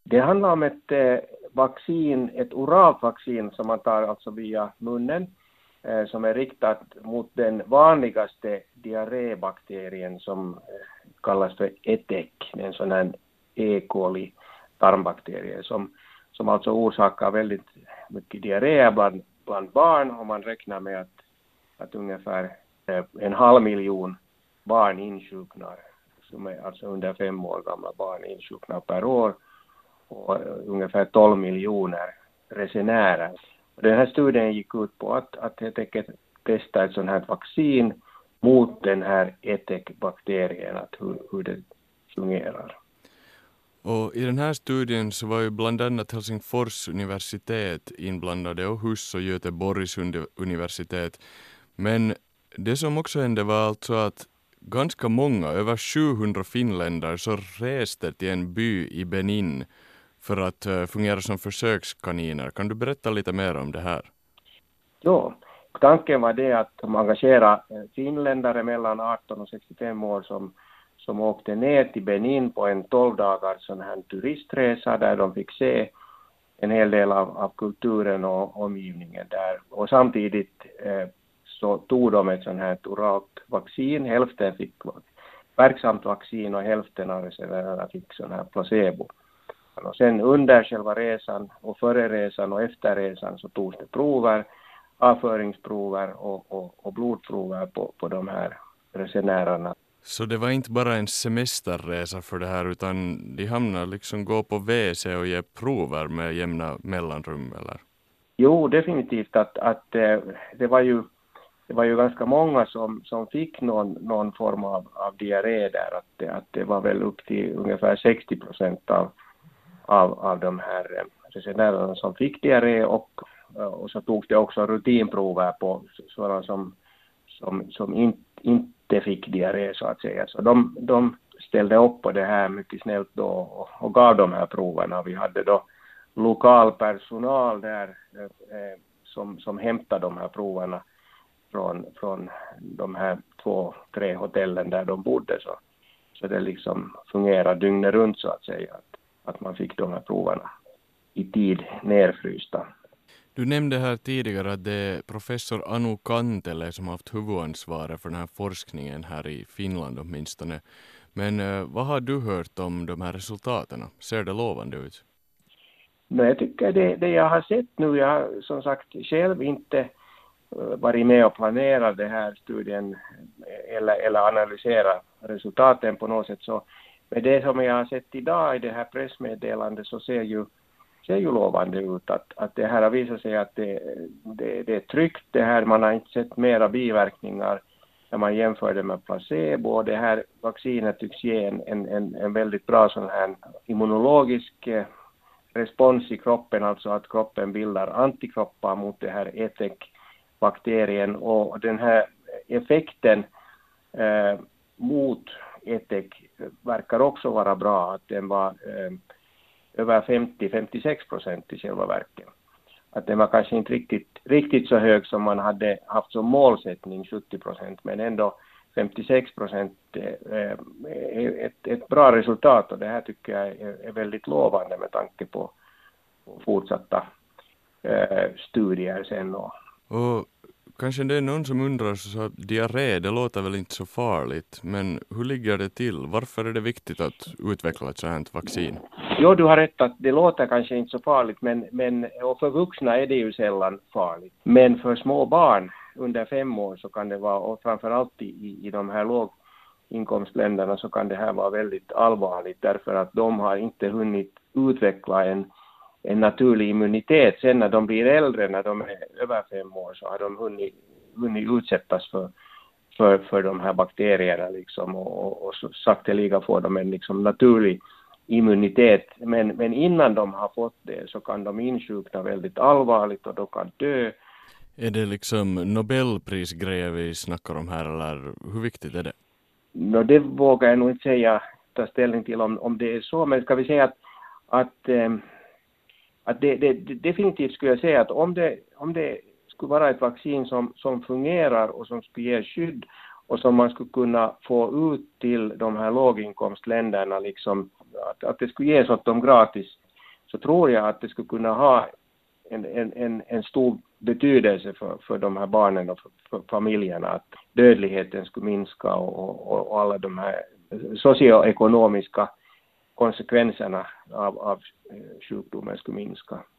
Det handlar om ett vaccin, ett oralt vaccin som man tar alltså via munnen, som är riktat mot den vanligaste diarrébakterien som kallas för ETEC, en sån här E. coli tarmbakterie som alltså orsakar väldigt mycket diarré bland barn, och man räknar med att ungefär 500 000 barn insjuknar, som är alltså under 5 år gamla barn insjuknar per år, och ungefär 12 miljoner resenärer. Och den här studien gick ut på att helt enkelt testa ett sådant här vaccin mot den här ETEC-bakterien, att hur det fungerar. Och i den här studien så var ju bland annat Helsingfors universitet inblandade och Hus och Göteborgs universitet. Men det som också hände var alltså att ganska många, över 700 finländare, så reste till en by i Benin för att fungera som försökskaniner. Kan du berätta lite mer om det här? Jo, tanken var det att de engagerade finländare mellan 18 och 65 år som åkte ner till Benin på en 12 dagars sån här turistresa där de fick se en hel del av kulturen och omgivningen där. Och samtidigt så tog de ett sån här oralt vaccin. Hälften fick verksamt vaccin och hälften av resenärerna fick sån här placebo. Och sen under själva resan och före resan och efter resan så togs det prover, avföringsprover och blodprover på de här resenärerna. Så det var inte bara en semesterresa för det här, utan de hamnade liksom gå på WC och ge prover med jämna mellanrum, eller? Jo, definitivt att det var ju ganska många som fick någon form av diarré där, att det var väl upp till ungefär 60% av de här resenärerna som fick diarré, och så togs det också rutinprover på sådana som inte fick diarré så att säga. Så de ställde upp på det här mycket snällt då och gav de här proverna. Vi hade då lokal personal där som hämtade de här proverna från de här 2-3 hotellen där de bodde, så det liksom fungerade dygnet runt så att säga, att man fick de här proverna i tid nerfrysta. Du nämnde här tidigare att det är professor Anu Kantele som har haft huvudansvaret för den här forskningen här i Finland åtminstone. Men vad har du hört om de här resultaten? Ser det lovande ut? Men jag tycker det jag har sett nu, jag har som sagt själv inte varit med och planerat det här studien eller analysera resultaten på något sätt, så med det som jag har sett idag i det här pressmeddelandet så ser ju lovande ut att det här har visat sig att det är tryggt det här. Man har inte sett mera biverkningar när man jämför det med placebo, och det här vaccinet tycks ge en väldigt bra sån här immunologisk respons i kroppen, alltså att kroppen bildar antikroppar mot det här ETEC-bakterien, och den här effekten mot ETEC verkar också vara bra, att den var över 50-56% i själva verket. Att den var kanske inte riktigt så hög som man hade haft som målsättning, 70%, men ändå 56% är ett bra resultat, och det här tycker jag är väldigt lovande med tanke på fortsatta studier sen. Och kanske det är någon som undrar, så att diarré, det låter väl inte så farligt, men hur ligger det till? Varför är det viktigt att utveckla ett sådant vaccin? Jo, du har rätt att det låter kanske inte så farligt, men och för vuxna är det ju sällan farligt. Men för små barn under 5 år så kan det vara, och framförallt i de här låginkomstländerna så kan det här vara väldigt allvarligt, därför att de har inte hunnit utveckla en naturlig immunitet. Sen när de blir äldre, när de är över 5 år, så har de hunnit utsättas för de här bakterierna liksom, och så sakteliga får de en liksom naturlig immunitet. Men innan de har fått det så kan de insjukna väldigt allvarligt och de kan dö. Är det liksom Nobelprisgrejer vi snackar om här, eller hur viktigt är det? Det vågar jag nog inte ta ställning till om det är så, men ska vi säga att det definitivt skulle jag säga att om det skulle vara ett vaccin som fungerar och som skulle ge skydd och som man skulle kunna få ut till de här låginkomstländerna, liksom, att det skulle ges åt dem gratis så tror jag att det skulle kunna ha en stor betydelse för de här barnen och för familjerna, att dödligheten skulle minska och alla de här socioekonomiska konsekvenserna av sjukdomen skulle minska.